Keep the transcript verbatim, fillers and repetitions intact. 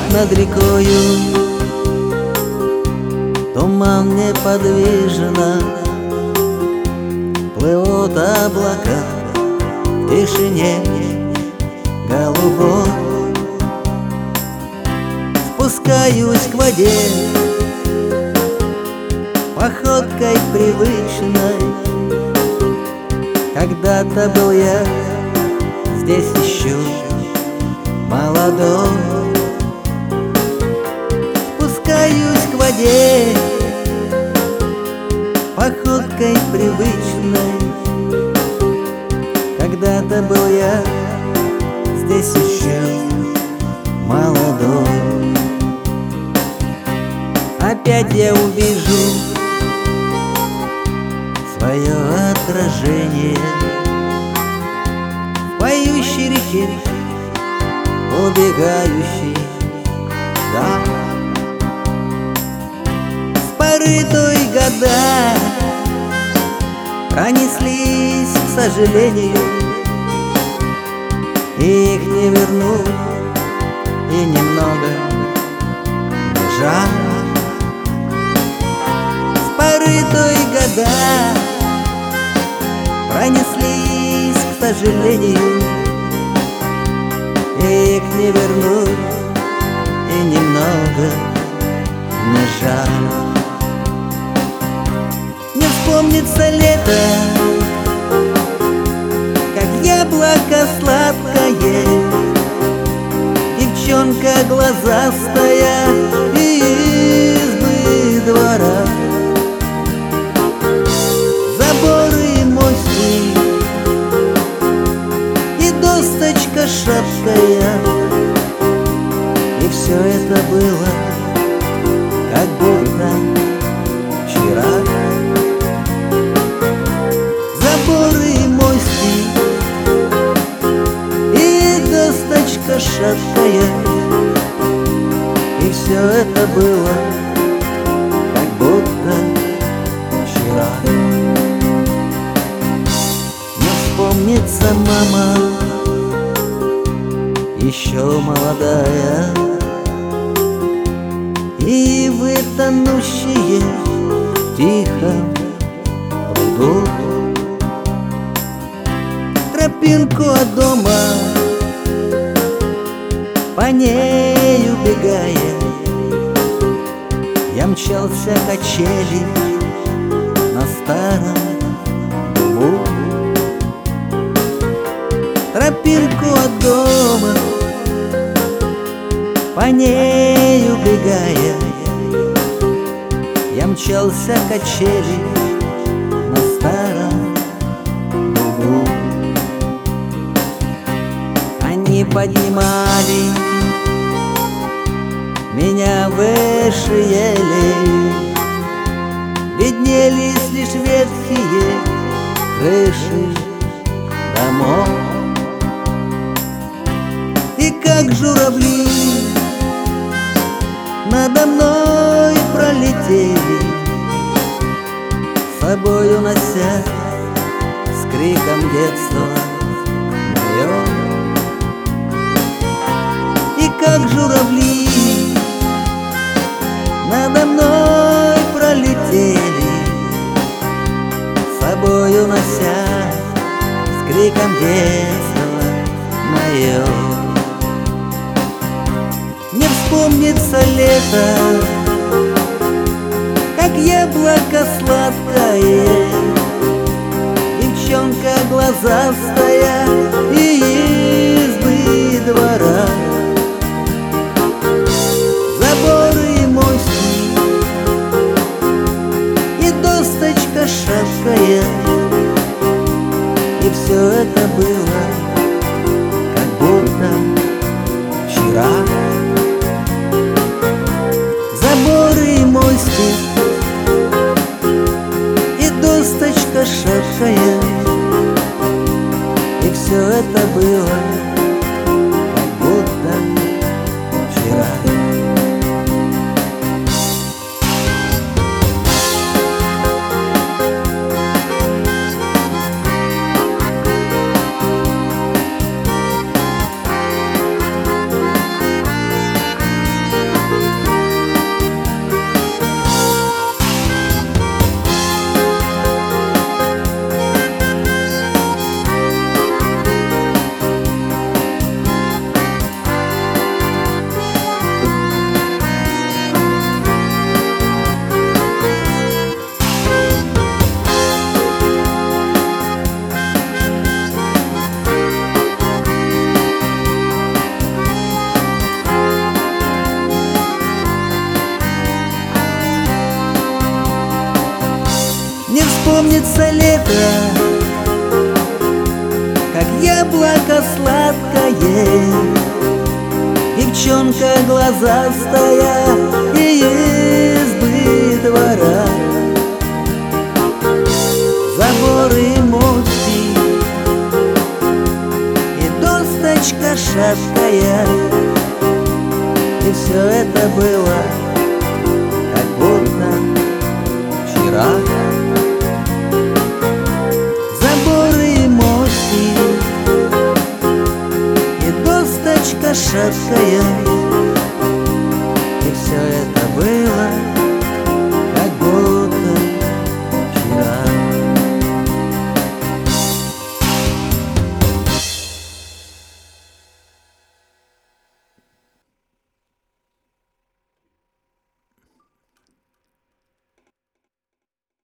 над рекою, туман неподвижно, плывут облака в тишине голубой. Спускаюсь к воде походкой привычной. Когда-то был я здесь еще молодой. Спускаюсь к воде походкой привычной. Когда-то был я здесь еще молодой. Опять я увижу свое отражение в поющей реке, убегающей, да. С поры той года пронеслись, к сожалению, их не вернуть, и немного не жаль. С поры той года пронеслись, к сожалению, их не вернуть, и немного не жаль. Не вспомнится лето, как яблоко сладкое, девчонка глазастая из избы двора. Заборы, мостик и досточка шаткая, и все это было как будто вчера. Заборы, мостик и досточка шаткая, и все это было как будто вчера. Помнится мама, еще молодая, и вы тонущие в тихом пруду. Тропинку от дома, по ней убегая, я мчался качели на старом дубу. Тропинку от дома, по ней убегая, я мчался качели на старом дубу. Они поднимали меня выше елей, виднелись лишь ветхие крыши домов. И как журавли надо мной пролетели, с собой унося с криком детства мое. И как журавли надо мной пролетели, с собой унося с криком детства мое. Не вспомнится лето, как яблоко сладкое, девчонка глазастая и избы двора. Заборы, мостик и досточка шаткая, и все это было как будто вчера. Заборы, мостик и досточка шаткая, и все это было как будто вчера. Близится лето, как яблоко сладкое, девчонка глазастая и избы двора. Заборы, мостик и досточка шаткая, и все это было как будто вчера. Заборы, мостик и досточка шаткая, и все это было